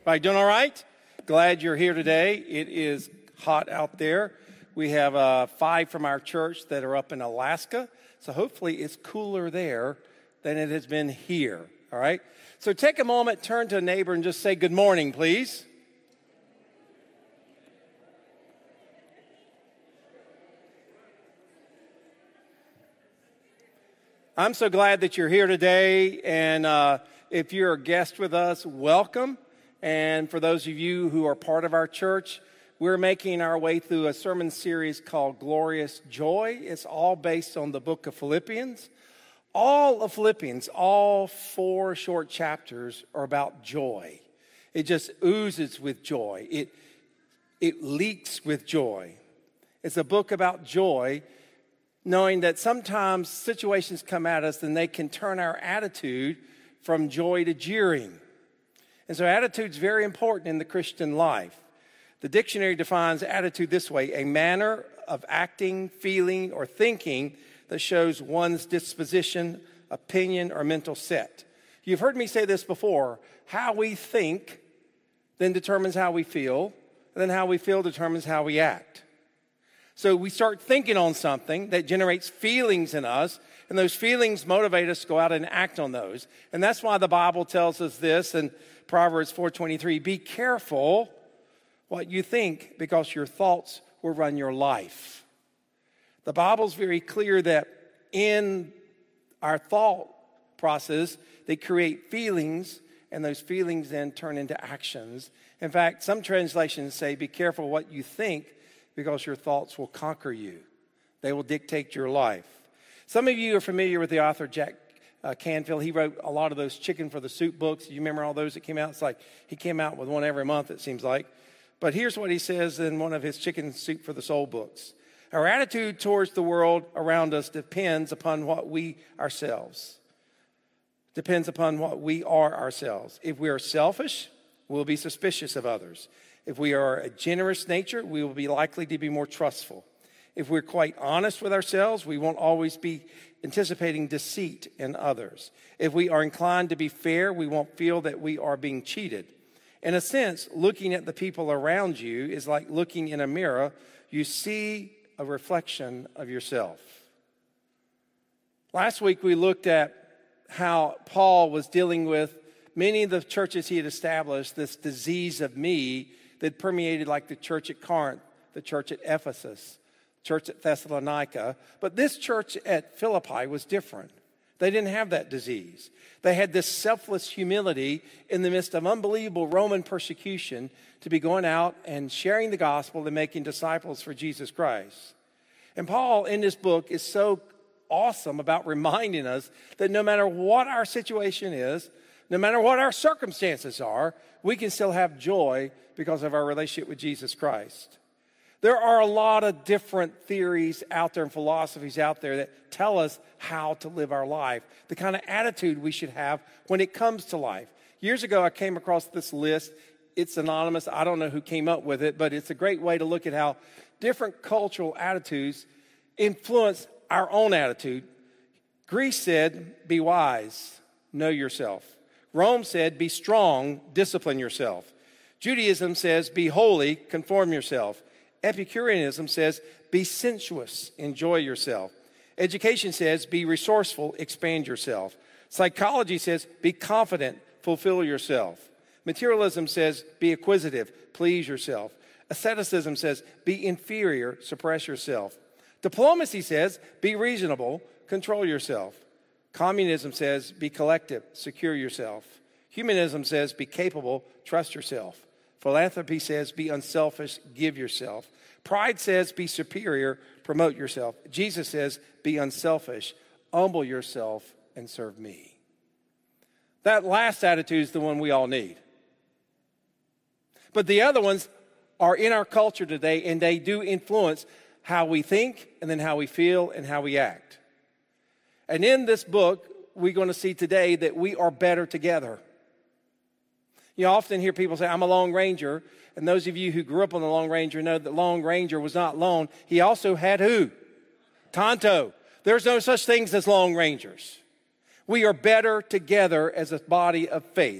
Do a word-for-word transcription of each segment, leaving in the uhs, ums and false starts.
Everybody doing all right? Glad you're here today. It is hot out there. We have uh, five from our church that are up in Alaska, so hopefully it's cooler there than it has been here, all right? So take a moment, turn to a neighbor, and just say good morning, please. I'm so glad that you're here today, and uh, if you're a guest with us, welcome. And for those of you who are part of our church, we're making our way through a sermon series called Glorious Joy. It's all based on the book of Philippians. All of Philippians, all four short chapters are about joy. It just oozes with joy. It, it leaks with joy. It's a book about joy, knowing that sometimes situations come at us and they can turn our attitude from joy to jeering. And so attitude's very important in the Christian life. The dictionary defines attitude this way: a manner of acting, feeling, or thinking that shows one's disposition, opinion, or mental set. You've heard me say this before. How we think then determines how we feel, and then how we feel determines how we act. So we start thinking on something that generates feelings in us, and those feelings motivate us to go out and act on those. And that's why the Bible tells us this in Proverbs four twenty-three, be careful what you think, because your thoughts will run your life. The Bible's very clear that in our thought process, they create feelings, and those feelings then turn into actions. In fact, some translations say, be careful what you think, because your thoughts will conquer you. They will dictate your life. Some of you are familiar with the author Jack uh, Canfield. He wrote a lot of those Chicken for the Soup books. You remember all those that came out? It's like he came out with one every month, it seems like. But here's what he says in one of his Chicken Soup for the Soul books. Our attitude towards the world around us depends upon what we ourselves. Depends upon what we are ourselves. If we are selfish, we'll be suspicious of others. If we are a generous nature, we will be likely to be more trustful. If we're quite honest with ourselves, we won't always be anticipating deceit in others. If we are inclined to be fair, we won't feel that we are being cheated. In a sense, looking at the people around you is like looking in a mirror. You see a reflection of yourself. Last week, we looked at how Paul was dealing with many of the churches he had established, this disease of me that permeated like the church at Corinth, the church at Ephesus, church at Thessalonica. But this church at Philippi was different. They didn't have that disease. They had this selfless humility in the midst of unbelievable Roman persecution to be going out and sharing the gospel and making disciples for Jesus Christ. And Paul, in this book, is so awesome about reminding us that no matter what our situation is, no matter what our circumstances are, we can still have joy because of our relationship with Jesus Christ. There are a lot of different theories out there and philosophies out there that tell us how to live our life, the kind of attitude we should have when it comes to life. Years ago, I came across this list. It's anonymous. I don't know who came up with it, but it's a great way to look at how different cultural attitudes influence our own attitude. Greece said, be wise, know yourself. Rome said, be strong, discipline yourself. Judaism says, be holy, conform yourself. Epicureanism says, be sensuous, enjoy yourself. Education says, be resourceful, expand yourself. Psychology says, be confident, fulfill yourself. Materialism says, be acquisitive, please yourself. Asceticism says, be inferior, suppress yourself. Diplomacy says, be reasonable, control yourself. Communism says, be collective, secure yourself. Humanism says, be capable, trust yourself. Philanthropy says, be unselfish, give yourself. Pride says, be superior, promote yourself. Jesus says, be unselfish, humble yourself, and serve me. That last attitude is the one we all need. But the other ones are in our culture today, and they do influence how we think, and then how we feel, and how we act. And in this book, we're going to see today that we are better together. You often hear people say, I'm a Lone Ranger. And those of you who grew up on the Lone Ranger know that Lone Ranger was not lone. He also had who? Tonto. There's no such things as Lone Rangers. We are better together as a body of faith.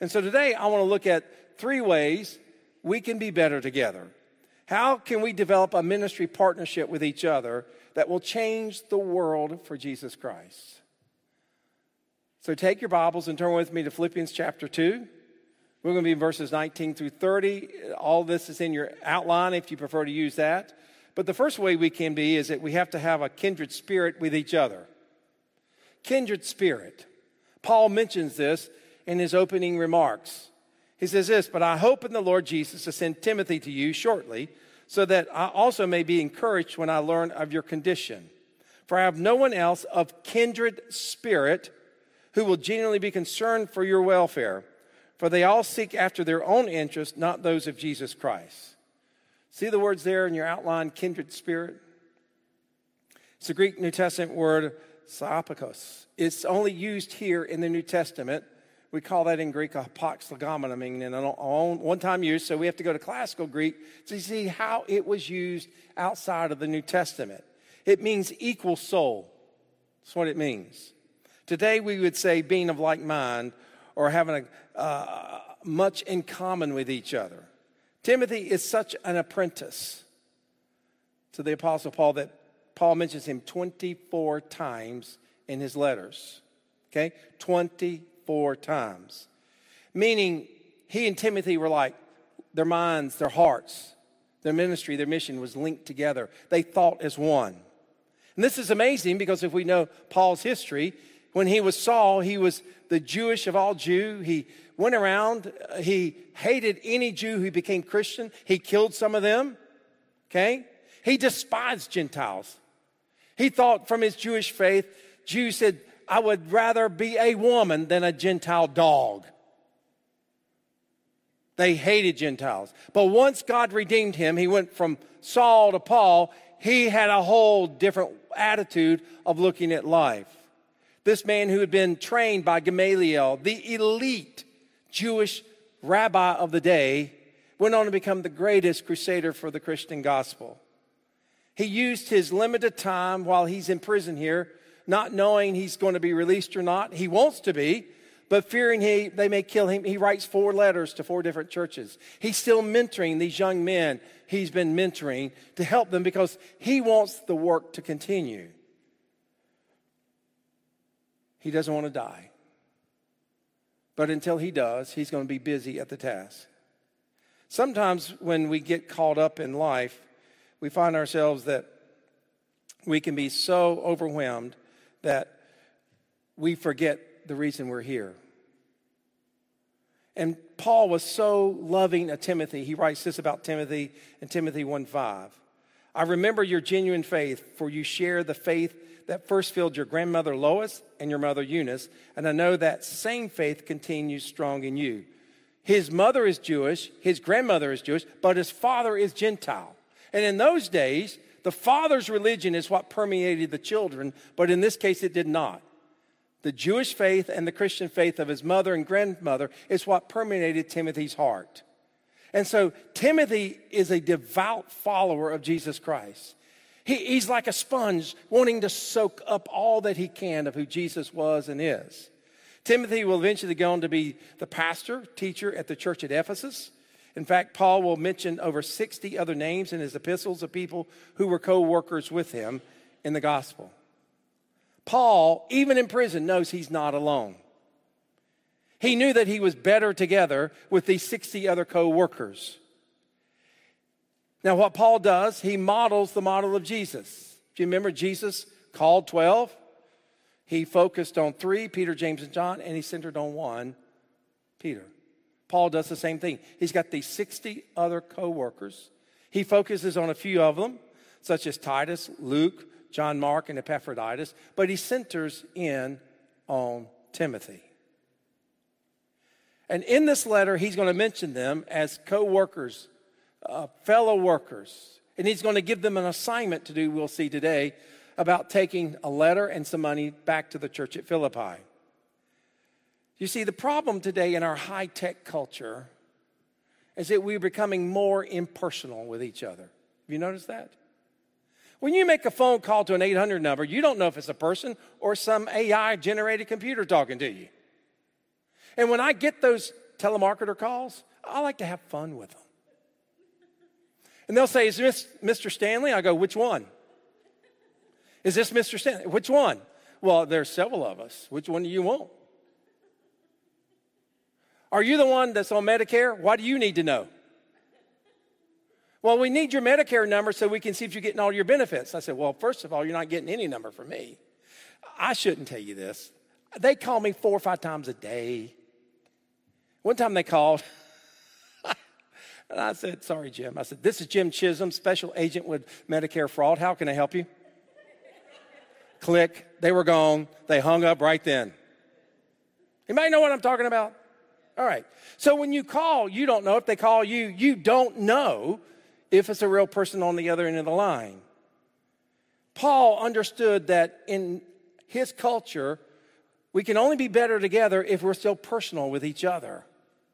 And so today I want to look at three ways we can be better together. How can we develop a ministry partnership with each other that will change the world for Jesus Christ? So take your Bibles and turn with me to Philippians chapter two. We're going to be in verses nineteen through thirty. All this is in your outline if you prefer to use that. But the first way we can be is that we have to have a kindred spirit with each other. Kindred spirit. Paul mentions this in his opening remarks. He says this, "But I hope in the Lord Jesus to send Timothy to you shortly, so that I also may be encouraged when I learn of your condition. For I have no one else of kindred spirit who will genuinely be concerned for your welfare. For they all seek after their own interests, not those of Jesus Christ." See the words there in your outline, kindred spirit? It's the Greek New Testament word, psychikos. It's only used here in the New Testament. We call that in Greek apox legomenon, meaning an one-time use. So we have to go to classical Greek to see how it was used outside of the New Testament. It means equal soul. That's what it means. Today we would say being of like mind or having a, uh, much in common with each other. Timothy is such an apprentice to the Apostle Paul that Paul mentions him twenty-four times in his letters. Okay? twenty-four times. Meaning he and Timothy were like their minds, their hearts, their ministry, their mission was linked together. They thought as one. And this is amazing because if we know Paul's history, when he was Saul, he was the Jewish of all Jew. He went around. He hated any Jew who became Christian. He killed some of them. Okay? He despised Gentiles. He thought from his Jewish faith, Jews said, "I would rather be a woman than a Gentile dog." They hated Gentiles. But once God redeemed him, he went from Saul to Paul. He had a whole different attitude of looking at life. This man who had been trained by Gamaliel, the elite Jewish rabbi of the day, went on to become the greatest crusader for the Christian gospel. He used his limited time while he's in prison here, not knowing he's going to be released or not. He wants to be, but fearing he, they may kill him. He writes four letters to four different churches. He's still mentoring these young men he's been mentoring to help them because he wants the work to continue. He doesn't want to die. But until he does, he's going to be busy at the task. Sometimes when we get caught up in life, we find ourselves that we can be so overwhelmed that we forget the reason we're here. And Paul was so loving of Timothy. He writes this about Timothy in Timothy one five. "I remember your genuine faith, for you share the faith that first filled your grandmother Lois and your mother Eunice, and I know that same faith continues strong in you. His mother is Jewish, his grandmother is Jewish, but his father is Gentile. And in those days, the father's religion is what permeated the children, but in this case it did not. The Jewish faith and the Christian faith of his mother and grandmother is what permeated Timothy's heart." And so Timothy is a devout follower of Jesus Christ. He, he's like a sponge wanting to soak up all that he can of who Jesus was and is. Timothy will eventually go on to be the pastor, teacher at the church at Ephesus. In fact, Paul will mention over sixty other names in his epistles of people who were co-workers with him in the gospel. Paul, even in prison, knows he's not alone. He knew that he was better together with these sixty other co-workers. Now, what Paul does, he models the model of Jesus. Do you remember Jesus called twelve? He focused on three, Peter, James, and John, and he centered on one, Peter. Paul does the same thing. He's got these sixty other co-workers. He focuses on a few of them, such as Titus, Luke, John Mark, and Epaphroditus, but he centers in on Timothy. And in this letter, he's going to mention them as co-workers, uh, fellow workers. And he's going to give them an assignment to do, we'll see today, about taking a letter and some money back to the church at Philippi. You see, the problem today in our high-tech culture is that we're becoming more impersonal with each other. Have you noticed that? When you make a phone call to an eight hundred number, you don't know if it's a person or some A I-generated computer talking to you. And when I get those telemarketer calls, I like to have fun with them. And they'll say, is this Mister Stanley? I go, which one? Is this Mister Stanley? Which one? Well, there's several of us. Which one do you want? Are you the one that's on Medicare? Why do you need to know? Well, we need your Medicare number so we can see if you're getting all your benefits. I said, well, first of all, you're not getting any number from me. I shouldn't tell you this. They call me four or five times a day. One time they called, and I said, sorry, Jim. I said, this is Jim Chisholm, special agent with Medicare fraud. How can I help you? Click. They were gone. They hung up right then. Anybody know what I'm talking about? All right. So when you call, you don't know if they call you. You don't know if it's a real person on the other end of the line. Paul understood that in his culture, we can only be better together if we're still personal with each other.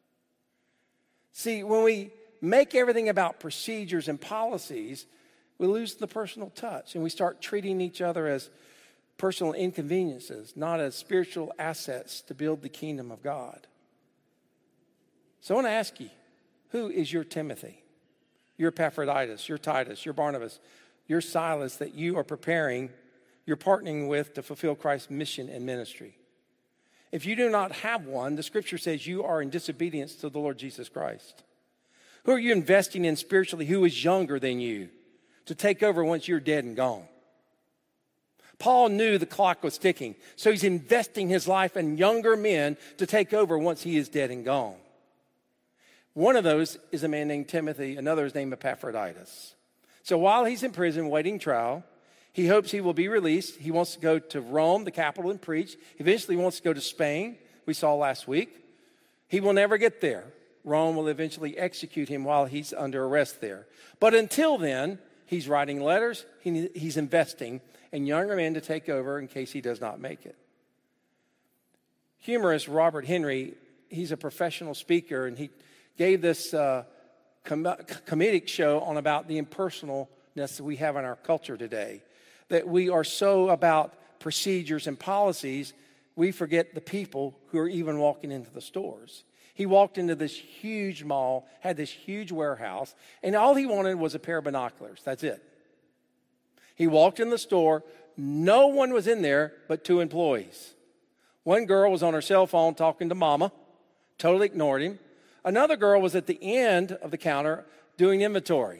See, when we make everything about procedures and policies, we lose the personal touch and we start treating each other as personal inconveniences, not as spiritual assets to build the kingdom of God. So I want to ask you, who is your Timothy? Your Epaphroditus, your Titus, your Barnabas, your Silas that you are preparing, you're partnering with to fulfill Christ's mission and ministry. If you do not have one, the scripture says you are in disobedience to the Lord Jesus Christ. Who are you investing in spiritually who is younger than you to take over once you're dead and gone? Paul knew the clock was ticking, so he's investing his life in younger men to take over once he is dead and gone. One of those is a man named Timothy. Another is named Epaphroditus. So while he's in prison waiting trial, he hopes he will be released. He wants to go to Rome, the capital, and preach. Eventually he wants to go to Spain, we saw last week. He will never get there. Rome will eventually execute him while he's under arrest there. But until then, he's writing letters. He, he's investing in younger men to take over in case he does not make it. Humorist Robert Henry, he's a professional speaker, and he gave this uh, com- comedic show on about the impersonalness that we have in our culture today. That we are so about procedures and policies, we forget the people who are even walking into the stores. He walked into this huge mall, had this huge warehouse, and all he wanted was a pair of binoculars. That's it. He walked in the store. No one was in there but two employees. One girl was on her cell phone talking to mama, totally ignored him. Another girl was at the end of the counter doing inventory.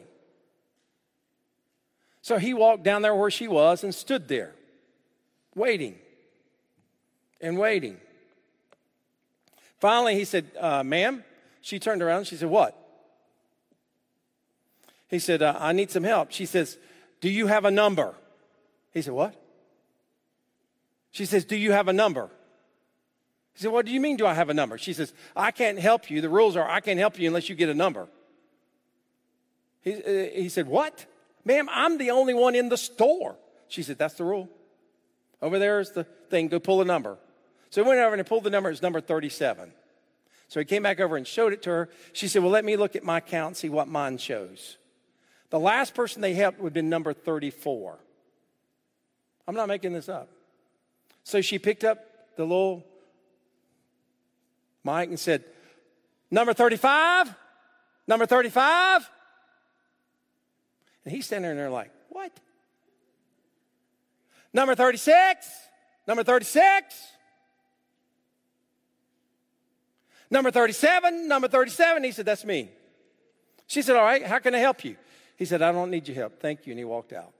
So he walked down there where she was and stood there, waiting and waiting. Finally, he said, uh, ma'am. She turned around and she said, what? He said, uh, I need some help. She says, do you have a number? He said, what? She says, do you have a number? He said, what do you mean, do I have a number? She says, I can't help you. The rules are I can't help you unless you get a number. He, uh, he said, what? Ma'am, I'm the only one in the store. She said, that's the rule. Over there is the thing. Go pull a number. So he went over and he pulled the number. It's number thirty-seven. So he came back over and showed it to her. She said, well, let me look at my count and see what mine shows. The last person they helped would have been number thirty-four. I'm not making this up. So she picked up the little mic and said, number thirty-five, number thirty-five. And he's standing there like, what? Number thirty-six, number thirty-six. Number thirty-seven, number thirty-seven. He said, that's me. She said, all right, how can I help you? He said, I don't need your help. Thank you. And he walked out.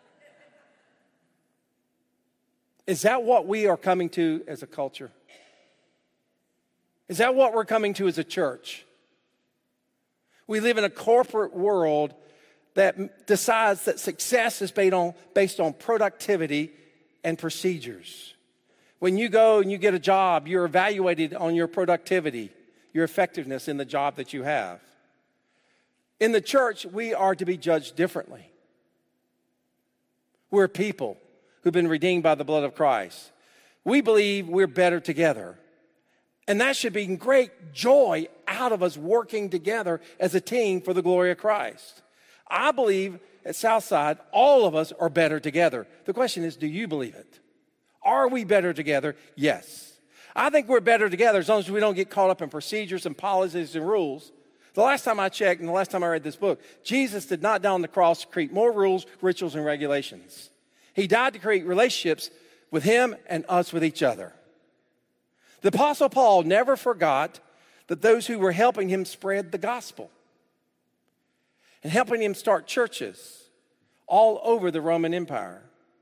Is that what we are coming to as a culture? Is that what we're coming to as a church? We live in a corporate world that decides that success is based on, based on productivity and procedures. When you go and you get a job, you're evaluated on your productivity, your effectiveness in the job that you have. In the church, we are to be judged differently. We're people who've been redeemed by the blood of Christ. We believe we're better together. And that should bring great joy out of us working together as a team for the glory of Christ. I believe at Southside, all of us are better together. The question is, do you believe it? Are we better together? Yes. I think we're better together as long as we don't get caught up in procedures and policies and rules. The last time I checked and the last time I read this book, Jesus did not die on the cross to create more rules, rituals, and regulations. He died to create relationships with him and us with each other. The Apostle Paul never forgot that those who were helping him spread the gospel and helping him start churches all over the Roman Empire.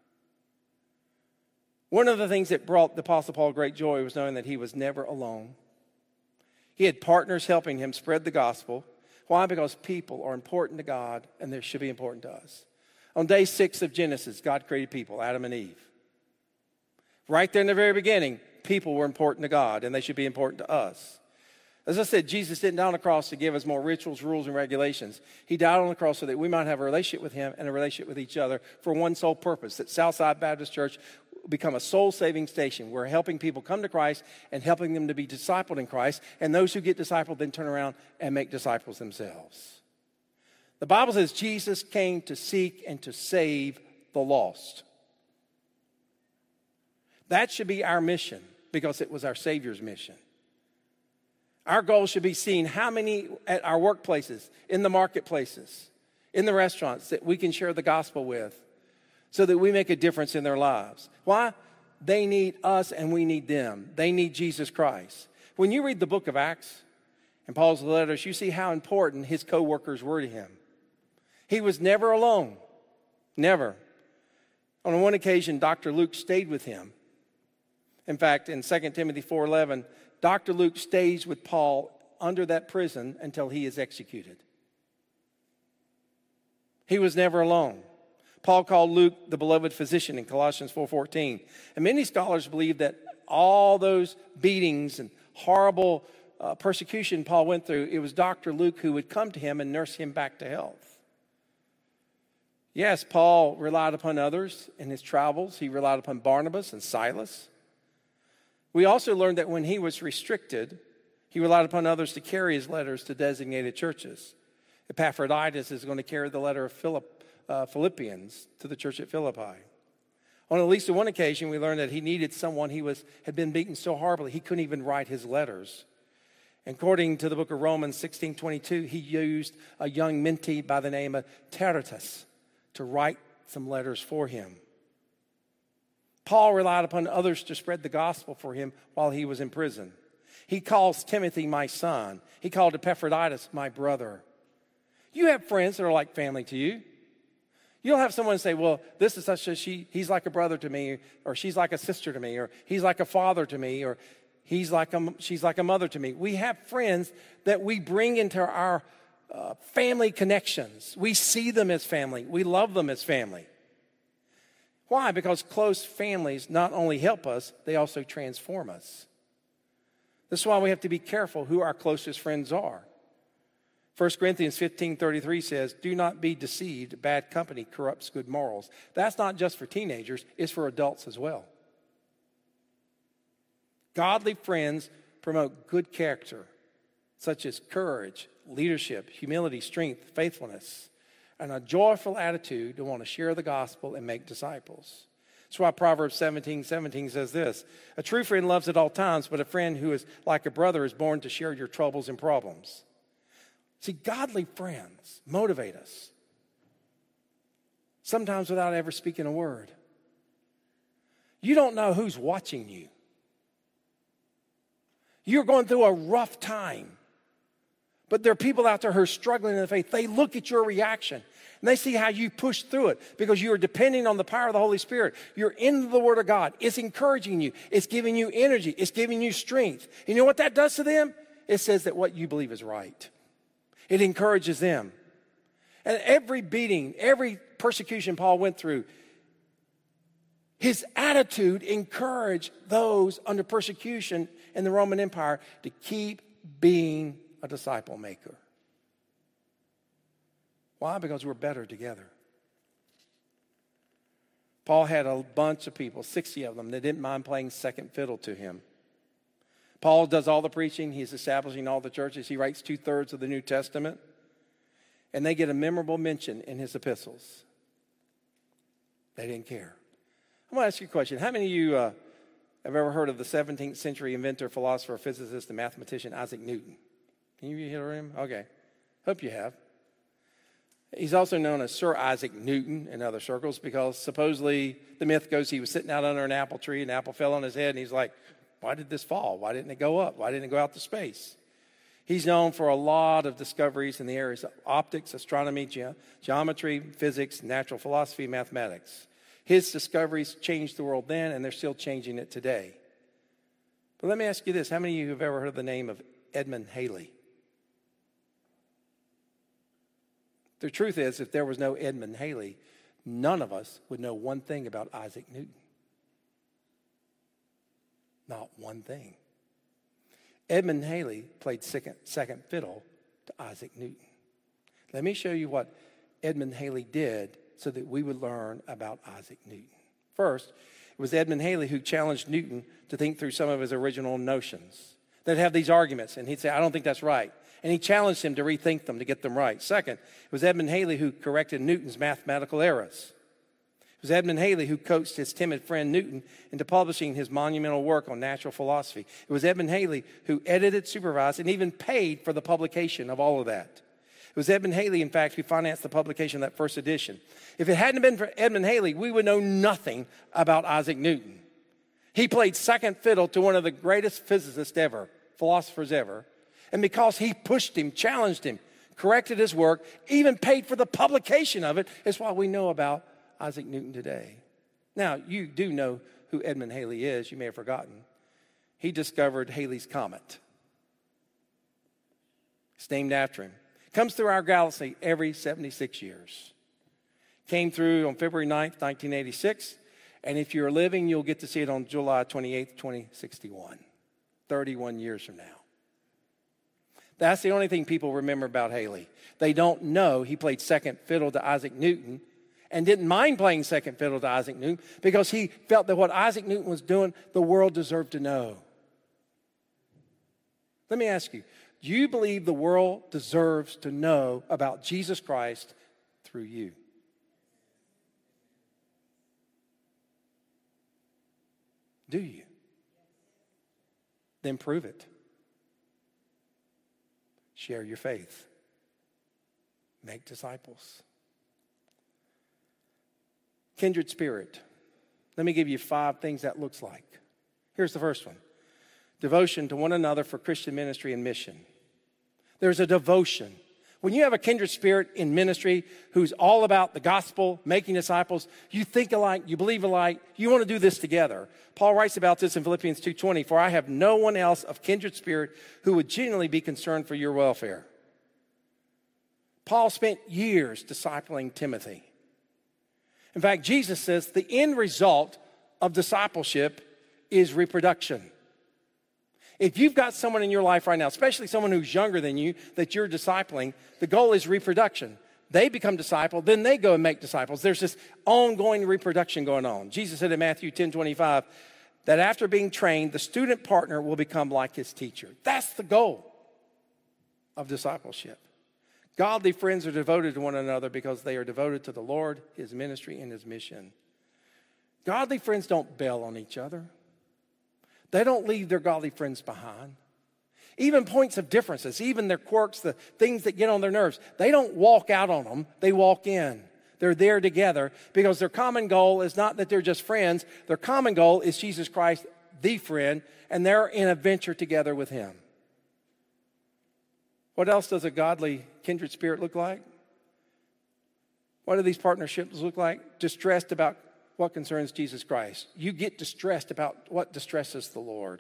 One of the things that brought the Apostle Paul great joy was knowing that he was never alone. He had partners helping him spread the gospel. Why? Because people are important to God, and they should be important to us. On day six of Genesis, God created people, Adam and Eve. Right there in the very beginning, people were important to God, and they should be important to us. As I said, Jesus didn't die on the cross to give us more rituals, rules, and regulations. He died on the cross so that we might have a relationship with him and a relationship with each other for one sole purpose, that Southside Baptist Church become a soul-saving station. We're helping people come to Christ and helping them to be discipled in Christ, and those who get discipled then turn around and make disciples themselves. The Bible says Jesus came to seek and to save the lost. That should be our mission because it was our Savior's mission. Our goal should be seeing how many at our workplaces, in the marketplaces, in the restaurants that we can share the gospel with so that we make a difference in their lives. Why? They need us and we need them. They need Jesus Christ. When you read the book of Acts and Paul's letters, you see how important his co-workers were to him. He was never alone. Never. On one occasion, Doctor Luke stayed with him. In fact, in Second Timothy four eleven, Doctor Luke stays with Paul under that prison until he is executed. He was never alone. Paul called Luke the beloved physician in Colossians four fourteen. And many scholars believe that all those beatings and horrible uh, persecution Paul went through, it was Doctor Luke who would come to him and nurse him back to health. Yes, Paul relied upon others in his travels. He relied upon Barnabas and Silas. We also learned that when he was restricted, he relied upon others to carry his letters to designated churches. Epaphroditus is going to carry the letter of Philip, uh, Philippians to the church at Philippi. On at least one occasion, we learned that he needed someone. He was had been beaten so horribly he couldn't even write his letters. According to the book of Romans sixteen twenty-two, he used a young mentee by the name of Tertius to write some letters for him. Paul relied upon others to spread the gospel for him while he was in prison. He calls Timothy my son. He called Epaphroditus my brother. You have friends that are like family to you. You'll have someone say, well, this is such a, she, he's like a brother to me, or she's like a sister to me, or he's like a father to me, or he's like a, she's like a mother to me. We have friends that we bring into our uh, family connections. We see them as family. We love them as family. Why? Because close families not only help us, they also transform us. This is why we have to be careful who our closest friends are. First Corinthians fifteen thirty-three says, do not be deceived. Bad company corrupts good morals. That's not just for teenagers, it's for adults as well. Godly friends promote good character, such as courage, leadership, humility, strength, faithfulness, and a joyful attitude to want to share the gospel and make disciples. That's why Proverbs seventeen seventeen says this, a true friend loves at all times, but a friend who is like a brother is born to share your troubles and problems. See, godly friends motivate us, sometimes without ever speaking a word. You don't know who's watching you. You're going through a rough time. But there are people out there who are struggling in the faith. They look at your reaction and they see how you push through it because you are depending on the power of the Holy Spirit. You're in the Word of God. It's encouraging you. It's giving you energy. It's giving you strength. You know what that does to them? It says that what you believe is right. It encourages them. And every beating, every persecution Paul went through, his attitude encouraged those under persecution in the Roman Empire to keep being a disciple maker. Why? Because we're better together. Paul had a bunch of people, sixty of them, that didn't mind playing second fiddle to him. Paul does all the preaching. He's establishing all the churches. He writes two-thirds of the New Testament. And they get a memorable mention in his epistles. They didn't care. I'm going to ask you a question. How many of you uh, have ever heard of the seventeenth century inventor, philosopher, physicist, and mathematician Isaac Newton? Can you hear him? Okay. Hope you have. He's also known as Sir Isaac Newton in other circles because supposedly the myth goes he was sitting out under an apple tree, an apple fell on his head, and he's like, why did this fall? Why didn't it go up? Why didn't it go out to space? He's known for a lot of discoveries in the areas of optics, astronomy, ge- geometry, physics, natural philosophy, mathematics. His discoveries changed the world then, and they're still changing it today. But let me ask you this. How many of you have ever heard of the name of Edmund Halley? The truth is, if there was no Edmund Halley, none of us would know one thing about Isaac Newton. Not one thing. Edmund Halley played second, second fiddle to Isaac Newton. Let me show you what Edmund Halley did so that we would learn about Isaac Newton. First, it was Edmund Halley who challenged Newton to think through some of his original notions. They'd have these arguments, and he'd say, I don't think that's right. And he challenged him to rethink them, to get them right. Second, it was Edmund Halley who corrected Newton's mathematical errors. It was Edmund Halley who coaxed his timid friend Newton into publishing his monumental work on natural philosophy. It was Edmund Halley who edited, supervised, and even paid for the publication of all of that. It was Edmund Halley, in fact, who financed the publication of that first edition. If it hadn't been for Edmund Halley, we would know nothing about Isaac Newton. He played second fiddle to one of the greatest physicists ever, philosophers ever. And because he pushed him, challenged him, corrected his work, even paid for the publication of it, is why we know about Isaac Newton today. Now, you do know who Edmund Halley is. You may have forgotten. He discovered Halley's Comet. It's named after him. It comes through our galaxy every seventy-six years. Came through on February ninth, nineteen eighty-six. And if you're living, you'll get to see it on July twenty-eighth, twenty sixty-one. thirty-one years from now. That's the only thing people remember about Halley. They don't know he played second fiddle to Isaac Newton and didn't mind playing second fiddle to Isaac Newton because he felt that what Isaac Newton was doing, the world deserved to know. Let me ask you, do you believe the world deserves to know about Jesus Christ through you? Do you? Then prove it. Share your faith. Make disciples. Kindred spirit. Let me give you five things that looks like. Here's the first one. Devotion to one another for Christian ministry and mission. There's a devotion. When you have a kindred spirit in ministry who's all about the gospel, making disciples, you think alike, you believe alike, you want to do this together. Paul writes about this in Philippians two twenty, for I have no one else of kindred spirit who would genuinely be concerned for your welfare. Paul spent years discipling Timothy. In fact, Jesus says the end result of discipleship is reproduction. If you've got someone in your life right now, especially someone who's younger than you, that you're discipling, the goal is reproduction. They become disciples, then they go and make disciples. There's this ongoing reproduction going on. Jesus said in Matthew ten twenty-five that after being trained, the student partner will become like his teacher. That's the goal of discipleship. Godly friends are devoted to one another because they are devoted to the Lord, his ministry, and his mission. Godly friends don't bail on each other. They don't leave their godly friends behind. Even points of differences, even their quirks, the things that get on their nerves, they don't walk out on them, they walk in. They're there together because their common goal is not that they're just friends. Their common goal is Jesus Christ, the friend, and they're in a venture together with him. What else does a godly kindred spirit look like? What do these partnerships look like? Distressed about what concerns Jesus Christ. You get distressed about what distresses the Lord.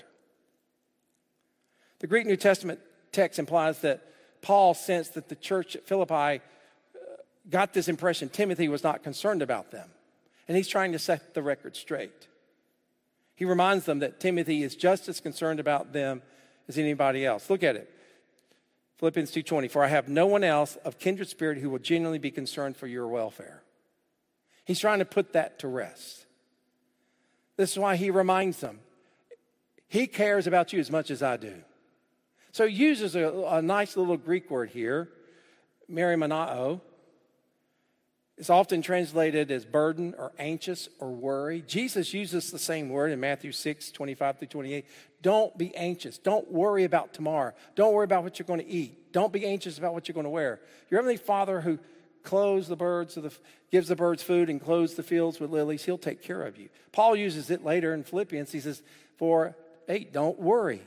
The Greek New Testament text implies that Paul sensed that the church at Philippi got this impression Timothy was not concerned about them. And he's trying to set the record straight. He reminds them that Timothy is just as concerned about them as anybody else. Look at it. Philippians two twenty, for I have no one else of kindred spirit who will genuinely be concerned for your welfare. He's trying to put that to rest. This is why he reminds them, he cares about you as much as I do. So he uses a, a nice little Greek word here, merimonao, It's often translated as burden or anxious or worry. Jesus uses the same word in Matthew six, twenty-five through twenty-eight. Don't be anxious. Don't worry about tomorrow. Don't worry about what you're going to eat. Don't be anxious about what you're going to wear. Your Heavenly Father who clothes the birds, of the, gives the birds food and clothes the fields with lilies, He'll take care of you. Paul uses it later in Philippians. He says, for, hey, don't worry.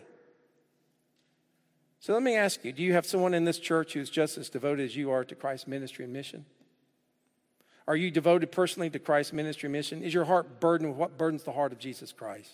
So let me ask you, do you have someone in this church who's just as devoted as you are to Christ's ministry and mission? Are you devoted personally to Christ's ministry and mission? Is your heart burdened with what burdens the heart of Jesus Christ?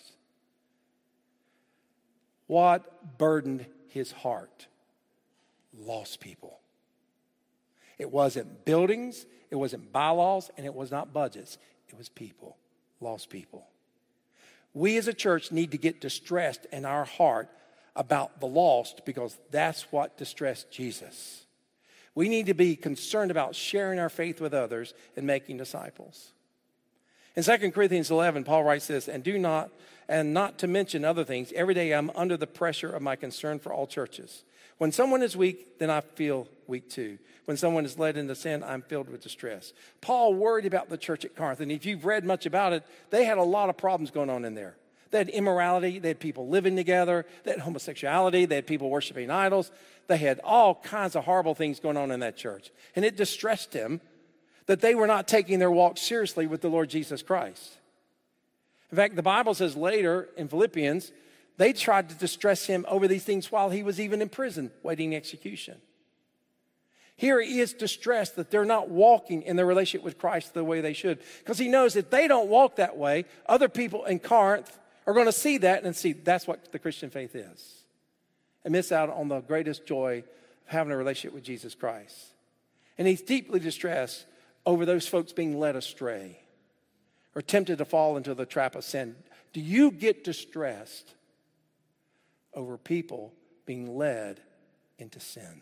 What burdened His heart? Lost people. It wasn't buildings, it wasn't bylaws, and it was not budgets. It was people, lost people. We as a church need to get distressed in our heart about the lost because that's what distressed Jesus. We need to be concerned about sharing our faith with others and making disciples. In Second Corinthians eleven, Paul writes this, and do not, and not to mention other things, every day I'm under the pressure of my concern for all churches. When someone is weak, then I feel weak too. When someone is led into sin, I'm filled with distress. Paul worried about the church at Corinth, and if you've read much about it, they had a lot of problems going on in there. They had immorality, they had people living together, they had homosexuality, they had people worshiping idols. They had all kinds of horrible things going on in that church. And it distressed him that they were not taking their walk seriously with the Lord Jesus Christ. In fact, the Bible says later in Philippians, they tried to distress him over these things while he was even in prison, waiting execution. Here he is distressed that they're not walking in their relationship with Christ the way they should. Because he knows if they don't walk that way, other people in Corinth are going to see that and see that's what the Christian faith is. And miss out on the greatest joy of having a relationship with Jesus Christ. And he's deeply distressed over those folks being led astray or tempted to fall into the trap of sin. Do you get distressed over people being led into sin?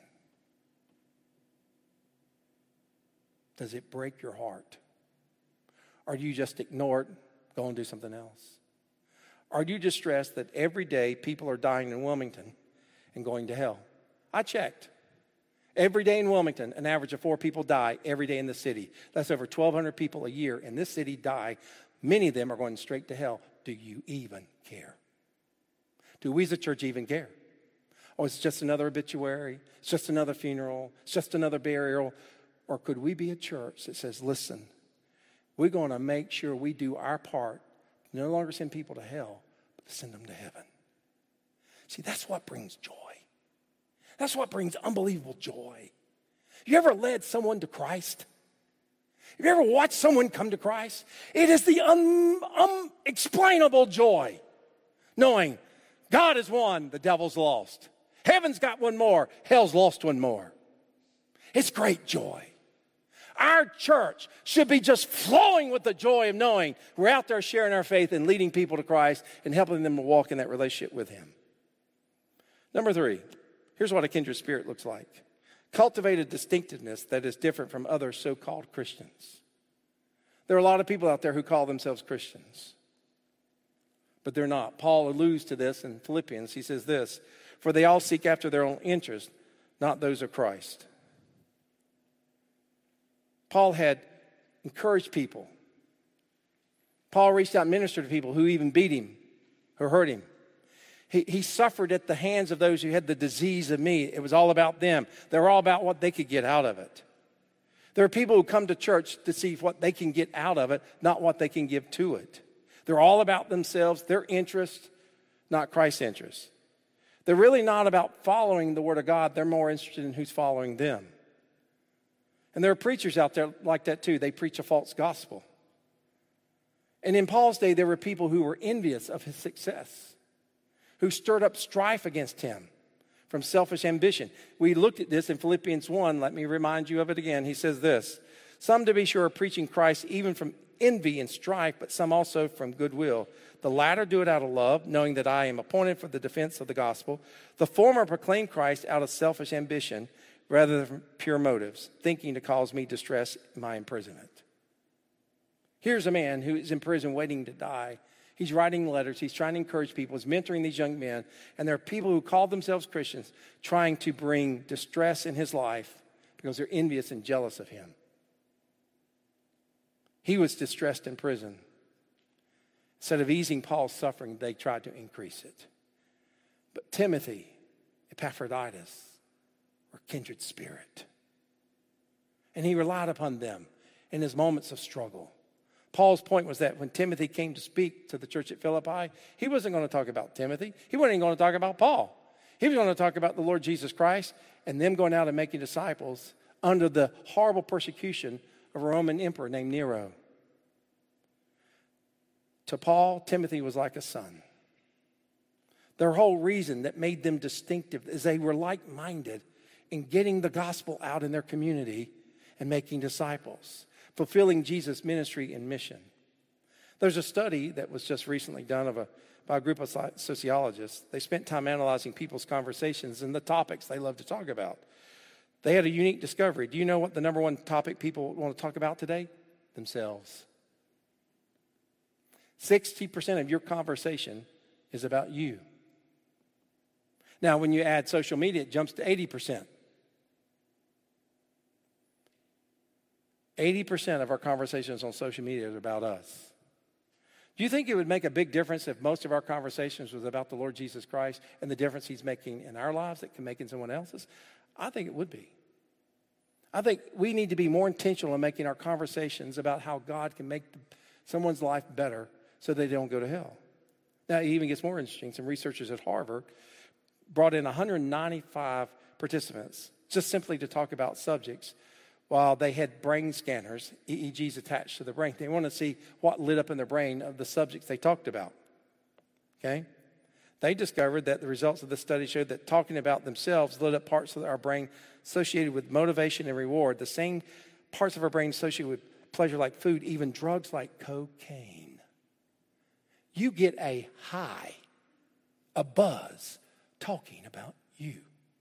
Does it break your heart? Or do you just ignore it, go and do something else? Are you distressed that every day people are dying in Wilmington and going to hell? I checked. Every day in Wilmington, an average of four people die every day in the city. That's over twelve hundred people a year in this city die. Many of them are going straight to hell. Do you even care? Do we as a church even care? Oh, it's just another obituary. It's just another funeral. It's just another burial. Or could we be a church that says, listen, we're going to make sure we do our part to no longer send people to hell, but to send them to heaven. See, that's what brings joy. That's what brings unbelievable joy. You ever led someone to Christ? Have you ever watched someone come to Christ? It is the un, unexplainable joy, knowing God is one, the devil's lost. Heaven's got one more, hell's lost one more. It's great joy. Our church should be just flowing with the joy of knowing we're out there sharing our faith and leading people to Christ and helping them to walk in that relationship with Him. Number three, here's what a kindred spirit looks like. Cultivate a distinctiveness that is different from other so-called Christians. There are a lot of people out there who call themselves Christians, but they're not. Paul alludes to this in Philippians. He says this, for they all seek after their own interests, not those of Christ. Paul had encouraged people. Paul reached out and ministered to people who even beat him, who hurt him. He, he suffered at the hands of those who had the disease of me. It was all about them. They were all about what they could get out of it. There are people who come to church to see what they can get out of it, not what they can give to it. They're all about themselves, their interest, not Christ's interest. They're really not about following the Word of God. They're more interested in who's following them. And there are preachers out there like that too. They preach a false gospel. And in Paul's day, there were people who were envious of his success, who stirred up strife against him from selfish ambition. We looked at this in Philippians one. Let me remind you of it again. He says this, some to be sure are preaching Christ even from envy and strife, but some also from goodwill. The latter do it out of love, knowing that I am appointed for the defense of the gospel. The former proclaim Christ out of selfish ambition, rather than from pure motives, thinking to cause me distress in my imprisonment. Here's a man who is in prison waiting to die. He's writing letters. He's trying to encourage people. He's mentoring these young men. And there are people who call themselves Christians trying to bring distress in his life because they're envious and jealous of him. He was distressed in prison. Instead of easing Paul's suffering, they tried to increase it. But Timothy, Epaphroditus, were kindred spirit. And he relied upon them in his moments of struggle. Paul's point was that when Timothy came to speak to the church at Philippi, he wasn't going to talk about Timothy. He wasn't even going to talk about Paul. He was going to talk about the Lord Jesus Christ and them going out and making disciples under the horrible persecution of a Roman emperor named Nero. To Paul, Timothy was like a son. Their whole reason that made them distinctive is they were like-minded in getting the gospel out in their community and making disciples, fulfilling Jesus' ministry and mission. There's a study that was just recently done of a, by a group of sociologists. They spent time analyzing people's conversations and the topics they love to talk about. They had a unique discovery. Do you know what the number one topic people want to talk about today? Themselves. sixty percent of your conversation is about you. Now, when you add social media, it jumps to eighty percent. eighty percent of our conversations on social media is about us. Do you think it would make a big difference if most of our conversations was about the Lord Jesus Christ and the difference he's making in our lives that can make in someone else's? I think it would be. I think we need to be more intentional in making our conversations about how God can make someone's life better so they don't go to hell. Now, it even gets more interesting. Some researchers at Harvard brought in one hundred ninety-five participants just simply to talk about subjects while they had brain scanners, E E Gs attached to the brain. They wanted to see what lit up in their brain of the subjects they talked about. Okay? They discovered that the results of this study showed that talking about themselves lit up parts of our brain associated with motivation and reward, the same parts of our brain associated with pleasure like food, even drugs like cocaine. You get a high, a buzz, talking about you.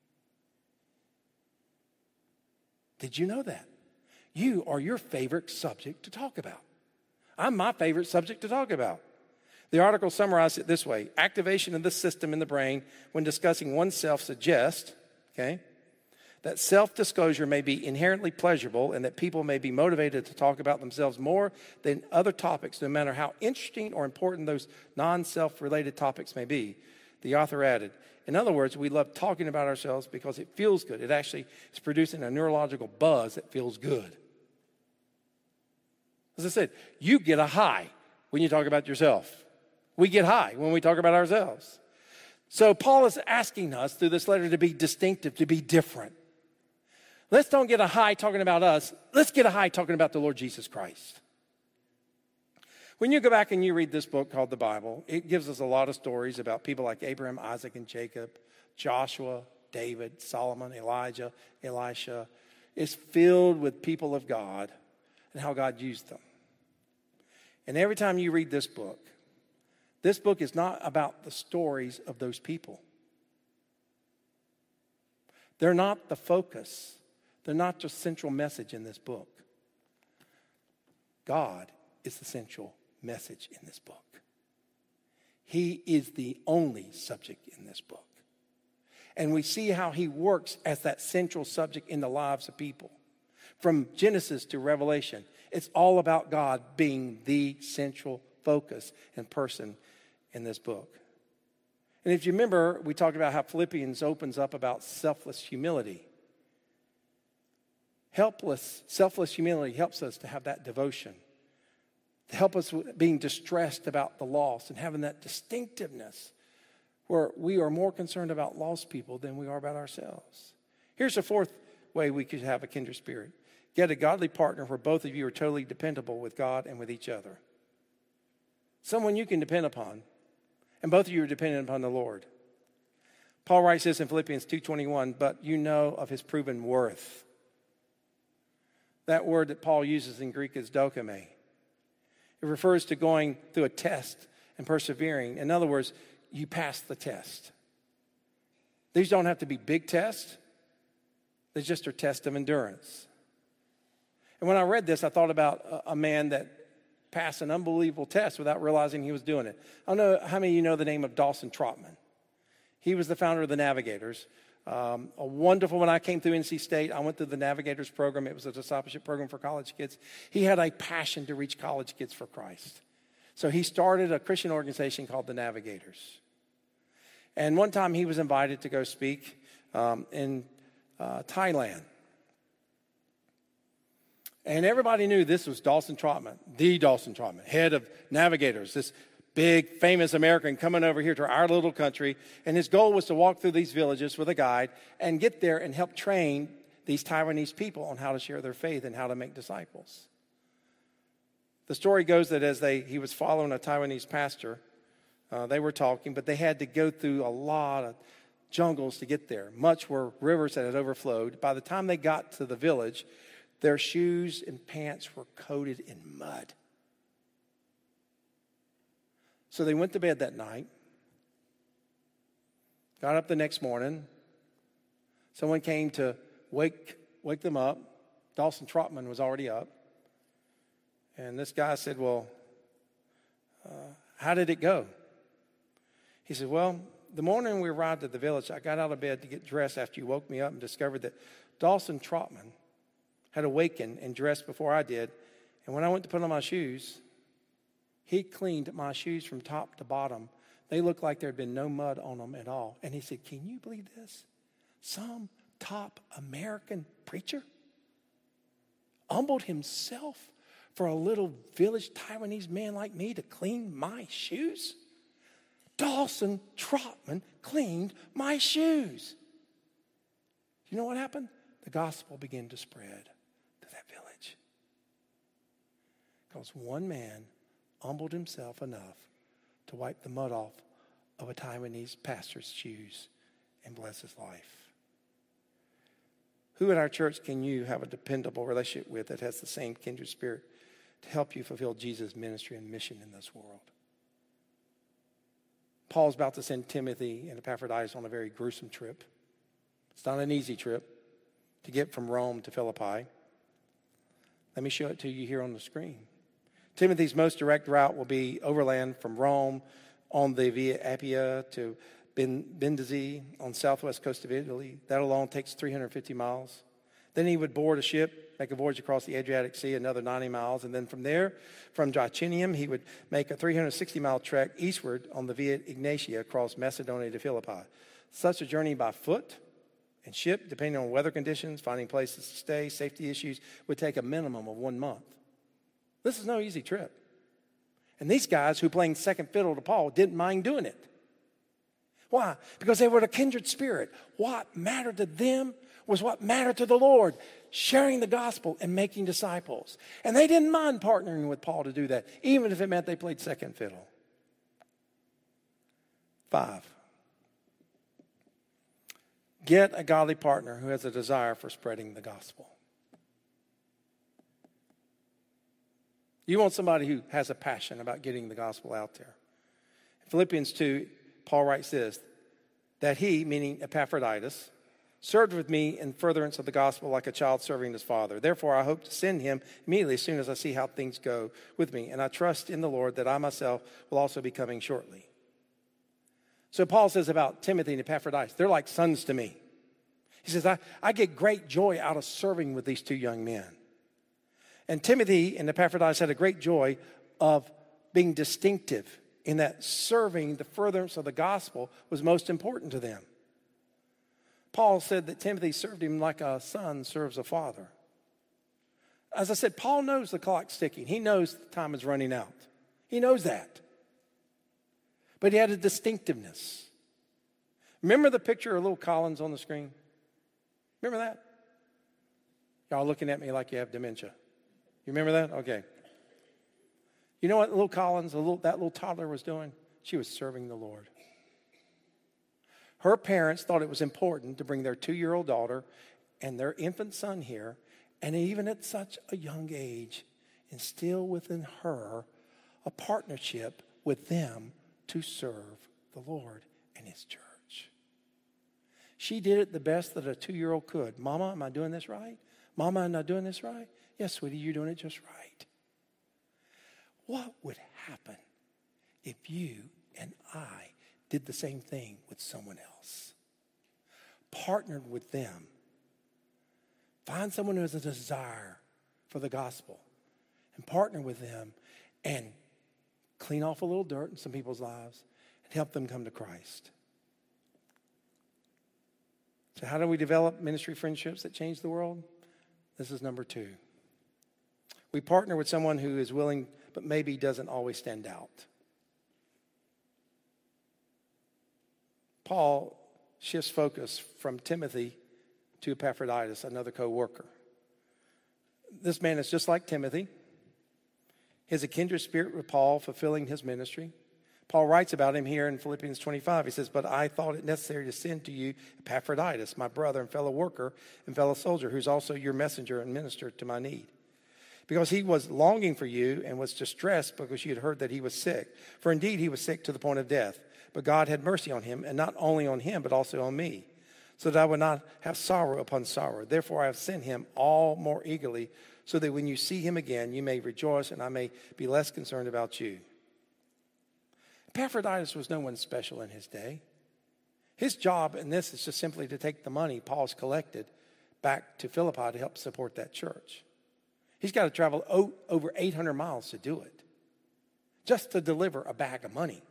Did you know that? You are your favorite subject to talk about. I'm my favorite subject to talk about. The article summarized it this way. Activation of this system in the brain when discussing oneself suggests, okay, that self-disclosure may be inherently pleasurable and that people may be motivated to talk about themselves more than other topics, no matter how interesting or important those non-self-related topics may be. The author added, in other words, we love talking about ourselves because it feels good. It actually is producing a neurological buzz that feels good. As I said, you get a high when you talk about yourself. We get high when we talk about ourselves. So Paul is asking us through this letter to be distinctive, to be different. Let's don't get a high talking about us. Let's get a high talking about the Lord Jesus Christ. When you go back and you read this book called the Bible, it gives us a lot of stories about people like Abraham, Isaac, and Jacob, Joshua, David, Solomon, Elijah, Elisha. It's filled with people of God and how God used them. And every time you read this book, this book is not about the stories of those people. They're not the focus. They're not the central message in this book. God is the central message in this book. He is the only subject in this book. And we see how he works as that central subject in the lives of people. From Genesis to Revelation, it's all about God being the central focus and person in this book. And if you remember, we talked about how Philippians opens up about selfless humility. Helpless, selfless humility helps us to have that devotion, to help us with being distressed about the lost and having that distinctiveness where we are more concerned about lost people than we are about ourselves. Here's a fourth way we could have a kindred spirit. Get a godly partner where both of you are totally dependable with God and with each other. Someone you can depend upon. And both of you are dependent upon the Lord. Paul writes this in Philippians two twenty-one, but you know of his proven worth. That word that Paul uses in Greek is dokime. It refers to going through a test and persevering. In other words, you pass the test. These don't have to be big tests. They just are tests of endurance. And when I read this, I thought about a, a man that passed an unbelievable test without realizing he was doing it. I don't know how many of you know the name of Dawson Trotman. He was the founder of the Navigators, Um, a wonderful, when I came through N C State, I went through the Navigators program. It was a discipleship program for college kids. He had a passion to reach college kids for Christ. So he started a Christian organization called the Navigators. And one time he was invited to go speak um, in uh, Thailand. And everybody knew this was Dawson Trotman, the Dawson Trotman, head of Navigators, this big, famous American coming over here to our little country. And his goal was to walk through these villages with a guide and get there and help train these Taiwanese people on how to share their faith and how to make disciples. The story goes that as they he was following a Taiwanese pastor, uh, they were talking, but they had to go through a lot of jungles to get there. Much were rivers that had overflowed. By the time they got to the village, their shoes and pants were coated in mud. So they went to bed that night, got up the next morning. Someone came to wake, wake them up. Dawson Trotman was already up. And this guy said, well, uh, how did it go? He said, well, the morning we arrived at the village, I got out of bed to get dressed after you woke me up and discovered that Dawson Trotman had awakened and dressed before I did. And when I went to put on my shoes, he cleaned my shoes from top to bottom. They looked like there had been no mud on them at all. And he said, can you believe this? Some top American preacher humbled himself for a little village Taiwanese man like me to clean my shoes? Dawson Trotman cleaned my shoes. You know what happened? The gospel began to spread to that village. Because one man humbled himself enough to wipe the mud off of a Taiwanese pastor's shoes and bless his life. Who in our church can you have a dependable relationship with that has the same kindred spirit to help you fulfill Jesus' ministry and mission in this world? Paul's about to send Timothy and Epaphroditus on a very gruesome trip. It's not an easy trip to get from Rome to Philippi. Let me show it to you here on the screen. Timothy's most direct route will be overland from Rome on the Via Appia to Brindisi on the southwest coast of Italy. That alone takes three hundred fifty miles. Then he would board a ship, make a voyage across the Adriatic Sea, another ninety miles. And then from there, from Dyrrhachium, he would make a three hundred sixty mile trek eastward on the Via Egnatia across Macedonia to Philippi. Such a journey by foot and ship, depending on weather conditions, finding places to stay, safety issues, would take a minimum of one month. This is no easy trip. And these guys who playing second fiddle to Paul didn't mind doing it. Why? Because they were a kindred spirit. What mattered to them was what mattered to the Lord, sharing the gospel and making disciples. And they didn't mind partnering with Paul to do that, even if it meant they played second fiddle. Five, get a godly partner who has a desire for spreading the gospel. You want somebody who has a passion about getting the gospel out there. In Philippians two, Paul writes this, that he, meaning Epaphroditus, served with me in furtherance of the gospel like a child serving his father. Therefore, I hope to send him immediately as soon as I see how things go with me. And I trust in the Lord that I myself will also be coming shortly. So Paul says about Timothy and Epaphroditus, they're like sons to me. He says, I, I get great joy out of serving with these two young men. And Timothy and Epaphroditus had a great joy of being distinctive in that serving the furtherance of the gospel was most important to them. Paul said that Timothy served him like a son serves a father. As I said, Paul knows the clock's ticking. He knows the time is running out. He knows that. But he had a distinctiveness. Remember the picture of little Collins on the screen? Remember that? Y'all looking at me like you have dementia. You remember that? Okay. You know what little Collins, little, that little toddler was doing? She was serving the Lord. Her parents thought it was important to bring their two-year-old daughter and their infant son here, and even at such a young age, instill within her a partnership with them to serve the Lord and his church. She did it the best that a two-year-old could. Mama, am I doing this right? Mama, am I doing this right? Yes, sweetie, you're doing it just right. What would happen if you and I did the same thing with someone else? partnered with them. Find someone who has a desire for the gospel and partner with them and clean off a little dirt in some people's lives and help them come to Christ. So how do we develop ministry friendships that change the world? This is number two. We partner with someone who is willing, but maybe doesn't always stand out. Paul shifts focus from Timothy to Epaphroditus, another co-worker. This man is just like Timothy. He has a kindred spirit with Paul, fulfilling his ministry. Paul writes about him here in Philippians twenty-five. He says, but I thought it necessary to send to you Epaphroditus, my brother and fellow worker and fellow soldier, who's also your messenger and minister to my need. Because he was longing for you and was distressed because you had heard that he was sick. For indeed he was sick to the point of death. But God had mercy on him, and not only on him, but also on me, so that I would not have sorrow upon sorrow. Therefore I have sent him all more eagerly, so that when you see him again, you may rejoice, and I may be less concerned about you. Epaphroditus was no one special in his day. His job in this is just simply to take the money Paul's collected back to Philippi to help support that church. He's got to travel over eight hundred miles to do it, just to deliver a bag of money.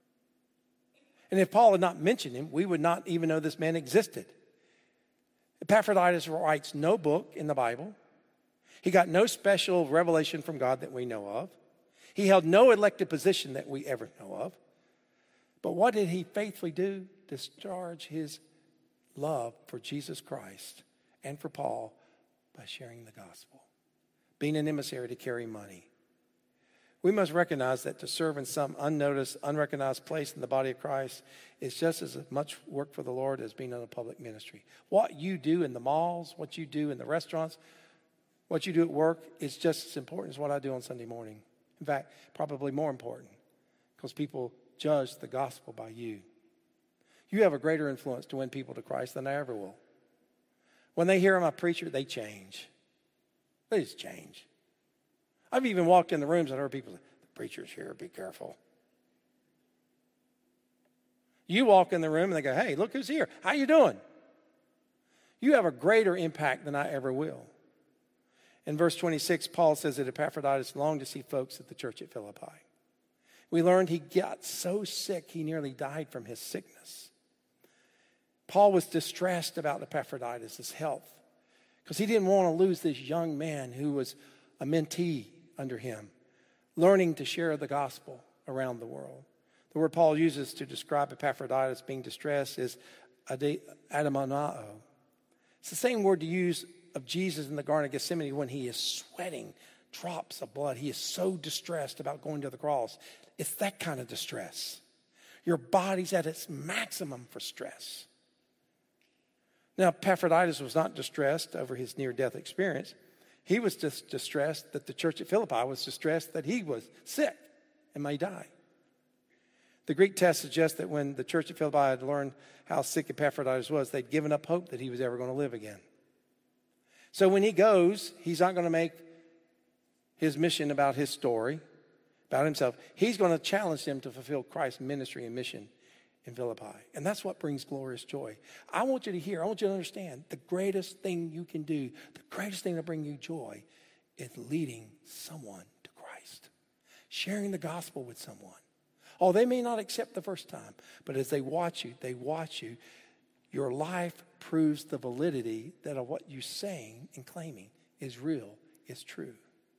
And if Paul had not mentioned him, we would not even know this man existed. Epaphroditus writes no book in the Bible. He got no special revelation from God that we know of. He held no elected position that we ever know of. But what did he faithfully do? Discharge his love for Jesus Christ and for Paul by sharing the gospel, being an emissary to carry money. We must recognize that to serve in some unnoticed, unrecognized place in the body of Christ is just as much work for the Lord as being in a public ministry. What you do in the malls, what you do in the restaurants, what you do at work is just as important as what I do on Sunday morning. In fact, probably more important, because people judge the gospel by you. You have a greater influence to win people to Christ than I ever will. When they hear I'm a preacher, they change. They just change. I've even walked in the rooms and heard people say, the preacher's here, be careful. You walk in the room and they go, hey, look who's here. How you doing? You have a greater impact than I ever will. In verse twenty-six, Paul says that Epaphroditus longed to see folks at the church at Philippi. We learned he got so sick he nearly died from his sickness. Paul was distressed about Epaphroditus' health because he didn't want to lose this young man who was a mentee under him, learning to share the gospel around the world. The word Paul uses to describe Epaphroditus being distressed is adamanao. It's the same word to use of Jesus in the Garden of Gethsemane when he is sweating drops of blood. He is so distressed about going to the cross. It's that kind of distress. Your body's at its maximum for stress. Now, Epaphroditus was not distressed over his near-death experience. He was just distressed that the church at Philippi was distressed that he was sick and may die. The Greek text suggests that when the church at Philippi had learned how sick Epaphroditus was, they'd given up hope that he was ever going to live again. So when he goes, he's not going to make his mission about his story, about himself. He's going to challenge them to fulfill Christ's ministry and mission in Philippi. And that's what brings glorious joy. I want you to hear, I want you to understand, the greatest thing you can do, the greatest thing to bring you joy is leading someone to Christ. Sharing the gospel with someone. Oh, they may not accept the first time, but as they watch you, they watch you. Your life proves the validity that of what you're saying and claiming is real, is true.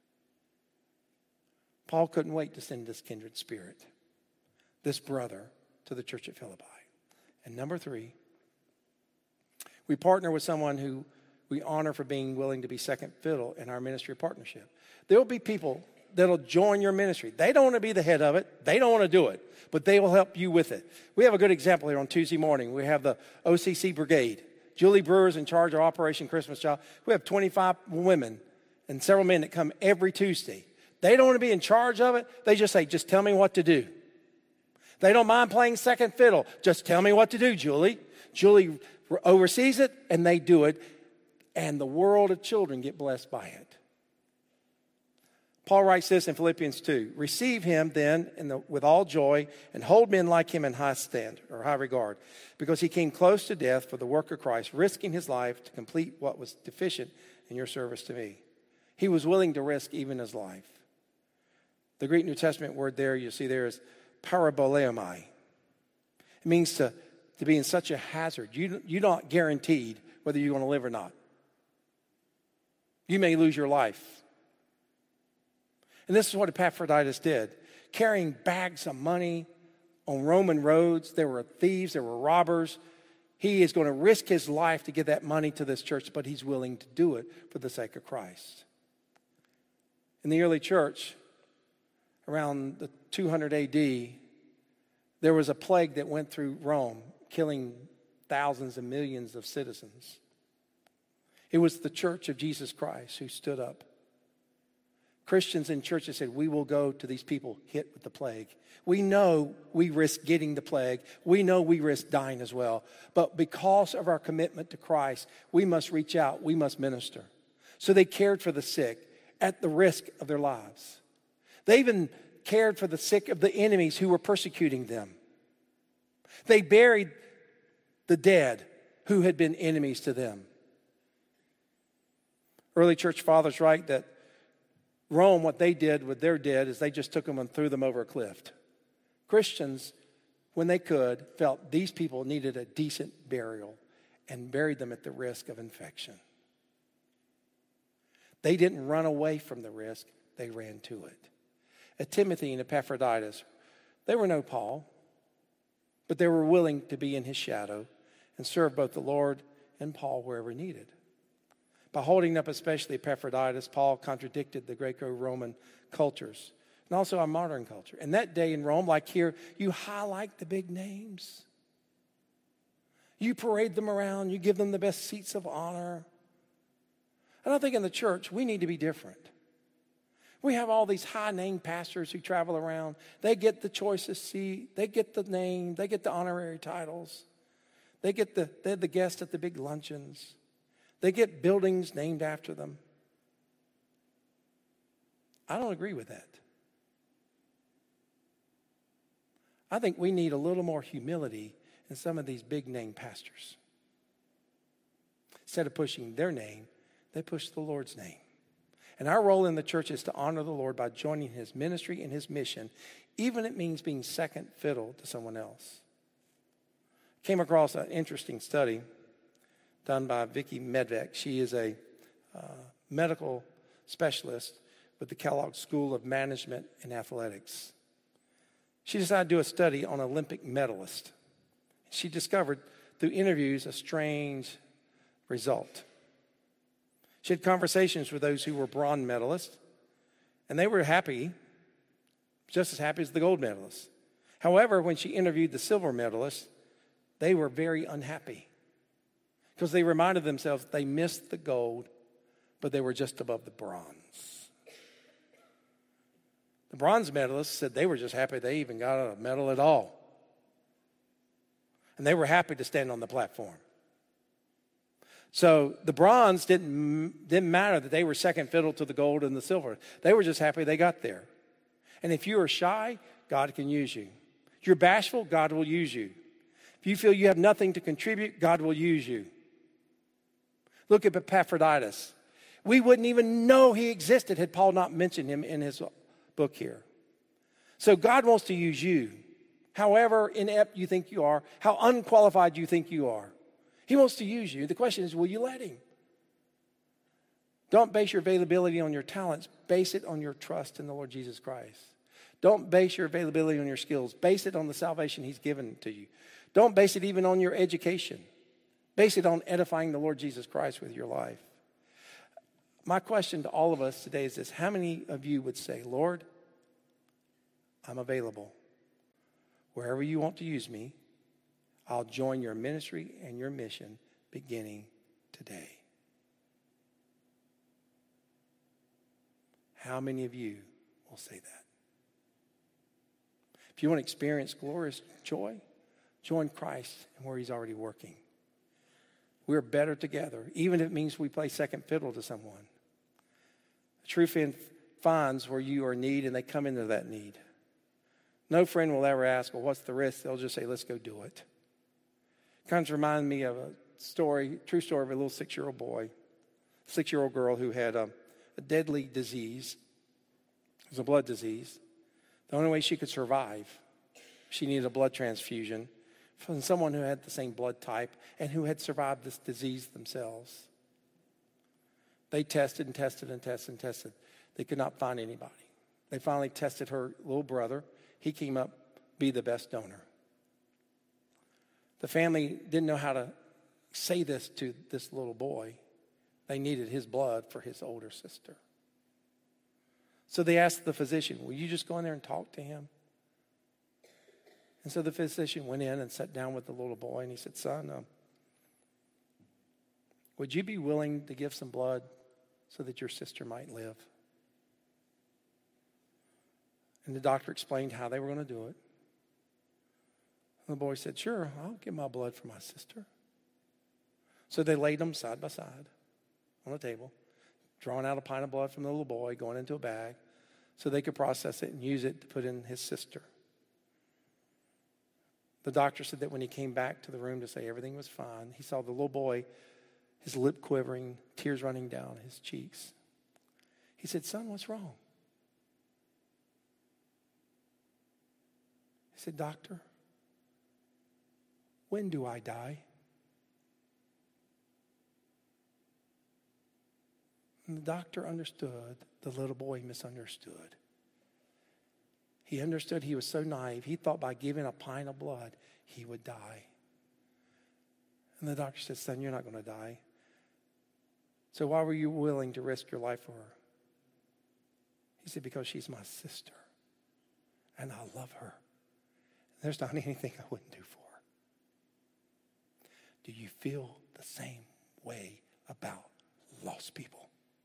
Paul couldn't wait to send this kindred spirit, this brother, to the church at Philippi. And number three, we partner with someone who we honor for being willing to be second fiddle in our ministry partnership. There will be people that'll join your ministry. They don't want to be the head of it. They don't want to do it, but they will help you with it. We have a good example here on Tuesday morning. We have the O C C Brigade. Julie Brewer is in charge of Operation Christmas Child. We have twenty-five women and several men that come every Tuesday. They don't want to be in charge of it. They just say, just tell me what to do. They don't mind playing second fiddle. Just tell me what to do, Julie. Julie oversees it, and they do it, and the world of children get blessed by it. Paul writes this in Philippians two. Receive him then in the, with all joy and hold men like him in high stand or high regard, because he came close to death for the work of Christ, risking his life to complete what was deficient in your service to me. He was willing to risk even his life. The Greek New Testament word there you see there is paraboleomai. It means to, to be in such a hazard. You, you're not guaranteed whether you're going to live or not. You may lose your life. And this is what Epaphroditus did. Carrying bags of money on Roman roads. There were thieves, there were robbers. He is going to risk his life to get that money to this church, but he's willing to do it for the sake of Christ. In the early church, around the two hundred A D, there was a plague that went through Rome, killing thousands and millions of citizens. It was the church of Jesus Christ who stood up. Christians in churches said, we will go to these people hit with the plague. We know we risk getting the plague. We know we risk dying as well. But because of our commitment to Christ, we must reach out. We must minister. So they cared for the sick at the risk of their lives. They even cared for the sick of the enemies who were persecuting them. They buried the dead who had been enemies to them. Early church fathers write that Rome, what they did with their dead is they just took them and threw them over a cliff. Christians, when they could, felt these people needed a decent burial and buried them at the risk of infection. They didn't run away from the risk, they ran to it. At Timothy and Epaphroditus, they were no Paul, but they were willing to be in his shadow and serve both the Lord and Paul wherever needed. By holding up especially Epaphroditus, Paul contradicted the Greco-Roman cultures and also our modern culture. And that day in Rome, like here, you highlight the big names. You parade them around. You give them the best seats of honor. And I think in the church, we need to be different. We have all these high-name pastors who travel around. They get the choicest seat. They get the name. They get the honorary titles. They get the, they're the guests at the big luncheons. They get buildings named after them. I don't agree with that. I think we need a little more humility in some of these big name pastors. Instead of pushing their name, they push the Lord's name. And our role in the church is to honor the Lord by joining his ministry and his mission, even if it means being second fiddle to someone else. Came across an interesting study done by Vicki Medvec. She is a uh, medical specialist with the Kellogg School of Management and Athletics. She decided to do a study on Olympic medalists. She discovered through interviews a strange result. She had conversations with those who were bronze medalists, and they were happy, just as happy as the gold medalists. However, when she interviewed the silver medalists, they were very unhappy, because they reminded themselves they missed the gold, but they were just above the bronze. The bronze medalists said they were just happy they even got a medal at all. And they were happy to stand on the platform. So the bronze didn't, didn't matter that they were second fiddle to the gold and the silver. They were just happy they got there. And if you are shy, God can use you. If you're bashful, God will use you. If you feel you have nothing to contribute, God will use you. Look at Epaphroditus. We wouldn't even know he existed had Paul not mentioned him in his book here. So God wants to use you, however inept you think you are, how unqualified you think you are. He wants to use you. The question is, will you let him? Don't base your availability on your talents. Base it on your trust in the Lord Jesus Christ. Don't base your availability on your skills. Base it on the salvation he's given to you. Don't base it even on your education. Base it on edifying the Lord Jesus Christ with your life. My question to all of us today is this: how many of you would say, Lord, I'm available. Wherever you want to use me, I'll join your ministry and your mission beginning today. How many of you will say that? If you want to experience glorious joy, join Christ and where he's already working. We're better together, even if it means we play second fiddle to someone. The true finds where you are in need and they come into that need. No friend will ever ask, well, what's the risk? They'll just say, let's go do it. Kind of remind me of a story, true story of a little six-year-old boy, six-year-old girl who had a, a deadly disease. It was a blood disease. The only way she could survive, she needed a blood transfusion from someone who had the same blood type and who had survived this disease themselves. They tested and tested and tested and tested. They could not find anybody. They finally tested her little brother. He came up be the best donor. The family didn't know how to say this to this little boy. They needed his blood for his older sister. So they asked the physician, will you just go in there and talk to him? And so the physician went in and sat down with the little boy, and he said, son, um, would you be willing to give some blood so that your sister might live? And the doctor explained how they were going to do it. And the boy said, sure, I'll give my blood for my sister. So they laid them side by side on a table, drawing out a pint of blood from the little boy, going into a bag so they could process it and use it to put in his sister. The doctor said that when he came back to the room to say everything was fine, he saw the little boy, his lip quivering, tears running down his cheeks. He said, son, what's wrong? He said, doctor, when do I die? And the doctor understood, the little boy misunderstood. He understood he was so naive. He thought by giving a pint of blood, he would die. And the doctor said, son, you're not going to die. So why were you willing to risk your life for her? He said, because she's my sister. And I love her. There's not anything I wouldn't do for her. Do you feel the same way about lost people?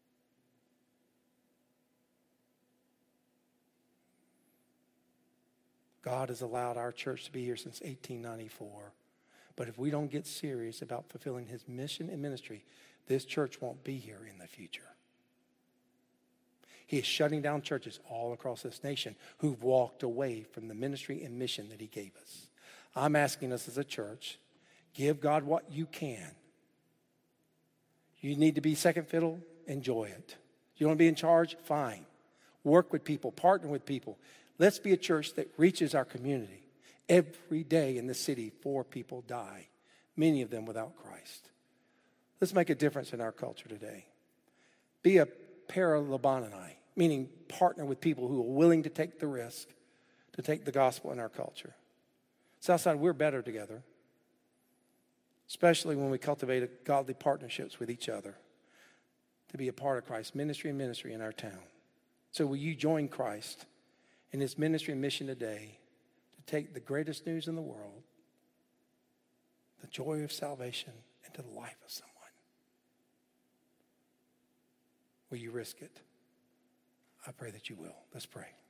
God has allowed our church to be here since eighteen ninety-four. But if we don't get serious about fulfilling his mission and ministry, this church won't be here in the future. He is shutting down churches all across this nation who've walked away from the ministry and mission that he gave us. I'm asking us as a church, give God what you can. You need to be second fiddle, enjoy it. You want to be in charge? Fine. Work with people, partner with people. Let's be a church that reaches our community. Every day in the city, four people die, many of them without Christ. Let's make a difference in our culture today. Be a paralabanani, meaning partner with people who are willing to take the risk to take the gospel in our culture. Southside, we're better together, especially when we cultivate godly partnerships with each other to be a part of Christ's ministry and ministry in our town. So will you join Christ in his ministry and mission today to take the greatest news in the world, the joy of salvation, into the life of someone? Will you risk it? I pray that you will. Let's pray.